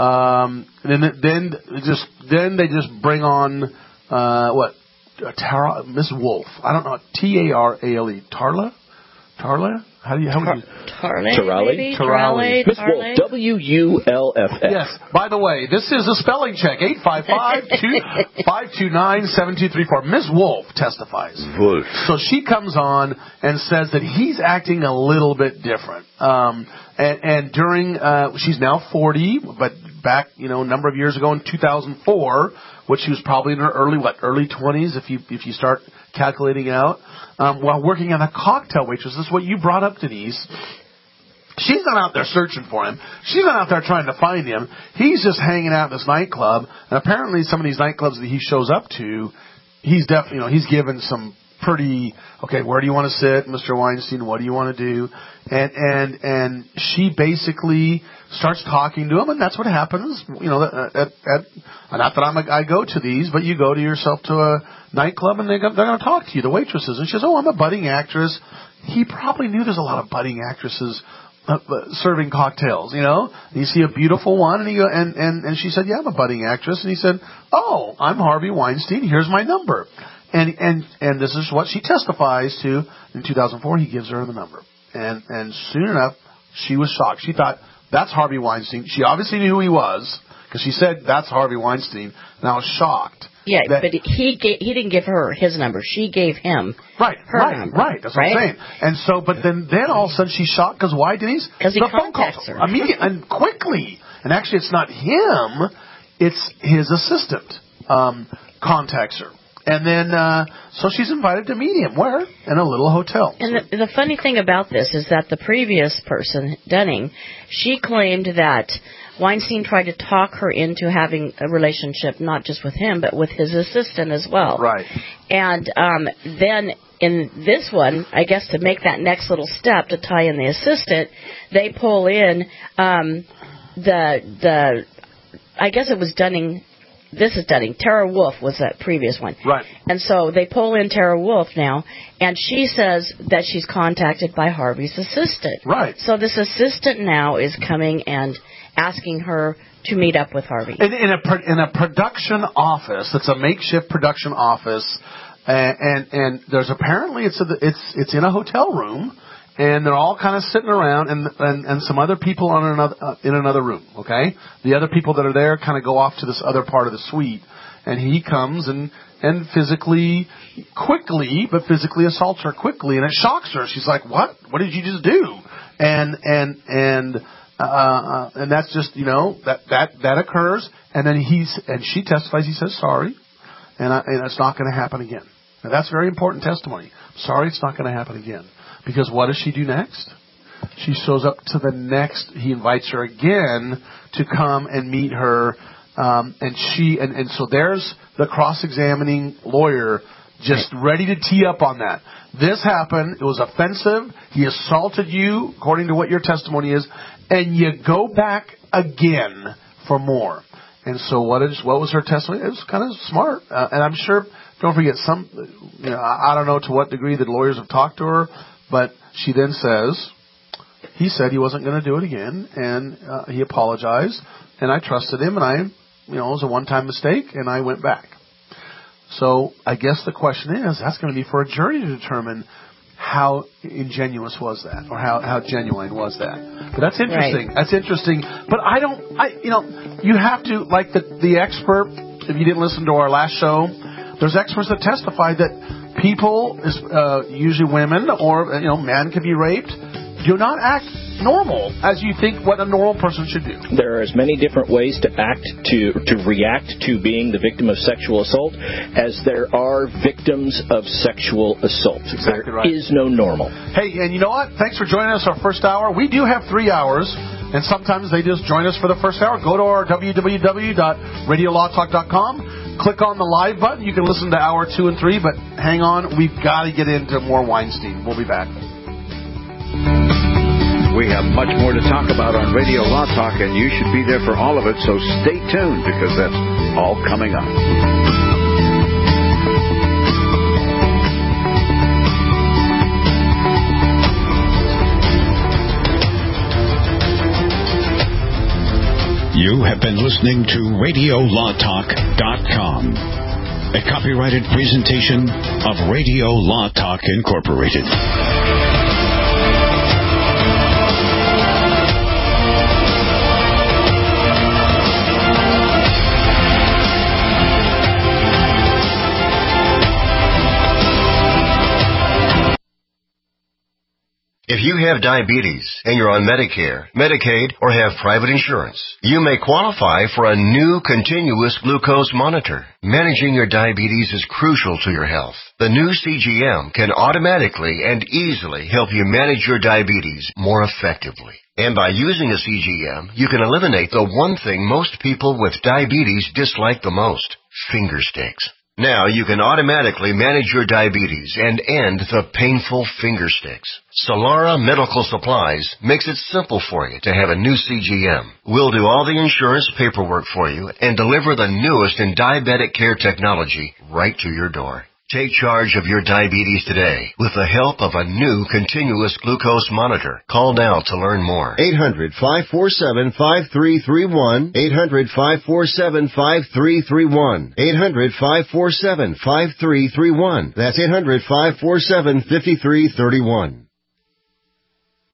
Um, and then then just then they just bring on uh, what uh, Tara Miss Wolf. I don't know, T A R A L E Tarla. Tarla? How do you, how would you? Tarle, Tarale? maybe? Tarale. Miss Wolf, W U L F F. Yes. By the way, this is a spelling check. eight five five, two nine, seven two three four. Miss Wolf testifies. Wolf. So she comes on and says that he's acting a little bit different. Um, and, and during, uh, she's now forty, but back, you know, a number of years ago in two thousand four, which she was probably in her early, what, early twenties if you, if you start calculating out, um, while working as a cocktail waitress. This is what you brought up, Denise. She's not out there searching for him. She's not out there trying to find him. He's just hanging out in this nightclub. And apparently some of these nightclubs that he shows up to, he's definitely, you know, he's given some pretty, okay, where do you want to sit, Mister Weinstein? What do you want to do? And, and, and she basically starts talking to him, and that's what happens. You know, at, at, at not that I'm a, I go to these, but you go to yourself to a nightclub and they go, they're going to talk to you, the waitresses. And she says, oh, I'm a budding actress. He probably knew there's a lot of budding actresses Uh, serving cocktails, you know. And you see a beautiful one, and he go, and, and and she said, "Yeah, I'm a budding actress." And he said, "Oh, I'm Harvey Weinstein. Here's my number." And and and this is what she testifies to. In two thousand four, he gives her the number, and and soon enough, she was shocked. She thought, "That's Harvey Weinstein." She obviously knew who he was because she said, "That's Harvey Weinstein," and I was shocked. Yeah, that, but he gave, he didn't give her his number. She gave him right, her right, number. Right, that's right? what I'm saying. And so, but then, then all of a sudden she's shocked because why, Denise? Because he the phone contacts calls her. immediately and quickly. And actually, it's not him; it's his assistant um, contacts her. And then, uh, so she's invited to meet him. Where? In a little hotel. And the, the funny thing about this is that the previous person, Dunning, she claimed that Weinstein tried to talk her into having a relationship not just with him, but with his assistant as well. Right. And um, then in this one, I guess to make that next little step to tie in the assistant, they pull in um, the the. I guess it was Dunning. This is Dunning. Tara Wolf was that previous one. Right. And so they pull in Tara Wolf now, and she says that she's contacted by Harvey's assistant. Right. So this assistant now is coming and asking her to meet up with Harvey. In, in a in a production office, it's a makeshift production office, and and, and there's apparently it's a, it's it's in a hotel room. And they're all kind of sitting around, and and, and some other people on another uh, in another room. Okay, the other people that are there kind of go off to this other part of the suite, and he comes and and physically, quickly, but physically assaults her quickly, and it shocks her. She's like, "What? What did you just do?" And and and uh, uh, and that's just you know that that that occurs, and then he's and she testifies. He says sorry, and I, and it's not going to happen again. Now that's very important testimony. Sorry, it's not going to happen again. Because what does she do next? She shows up to the next. He invites her again to come and meet her, um, and she and, and so there's the cross-examining lawyer just ready to tee up on that. This happened. It was offensive. He assaulted you, according to what your testimony is, and you go back again for more. And so what is what was her testimony? It was kind of smart, uh, and I'm sure. Don't forget some. You know, I don't know to what degree the lawyers have talked to her. But she then says, he said he wasn't going to do it again, and uh, he apologized, and I trusted him, and I, you know, it was a one-time mistake, and I went back. So I guess the question is, that's going to be for a jury to determine how ingenuous was that, or how, how genuine was that. But that's interesting. Right. That's interesting. But I don't, I, you know, you have to, like the, the expert, if you didn't listen to our last show, there's experts that testify that people, uh, usually women or, you know, man can be raped, do not act normal as you think what a normal person should do. There are as many different ways to act, to to react to being the victim of sexual assault as there are victims of sexual assault. Exactly there right. is no normal. Hey, and you know what? Thanks for joining us our first hour. We do have three hours, and sometimes they just join us for the first hour. Go to our w w w dot radio law talk dot com. Click on the live button. You can listen to hour two and three, but hang on. We've got to get into more Weinstein. We'll be back. We have much more to talk about on Radio Law Talk, and you should be there for all of it, so stay tuned because that's all coming up. You have been listening to radio law talk dot com, a copyrighted presentation of Radio Law Talk Incorporated. If you have diabetes and you're on Medicare, Medicaid, or have private insurance, you may qualify for a new continuous glucose monitor. Managing your diabetes is crucial to your health. The new C G M can automatically and easily help you manage your diabetes more effectively. And by using a C G M, you can eliminate the one thing most people with diabetes dislike the most, finger sticks. Now you can automatically manage your diabetes and end the painful finger sticks. Solara Medical Supplies makes it simple for you to have a new C G M. We'll do all the insurance paperwork for you and deliver the newest in diabetic care technology right to your door. Take charge of your diabetes today with the help of a new continuous glucose monitor. Call now to learn more. eight hundred, five four seven, five three three one. eight hundred, five four seven, five three three one. eight hundred, five four seven, five three three one. That's eight hundred, five four seven, five three three one.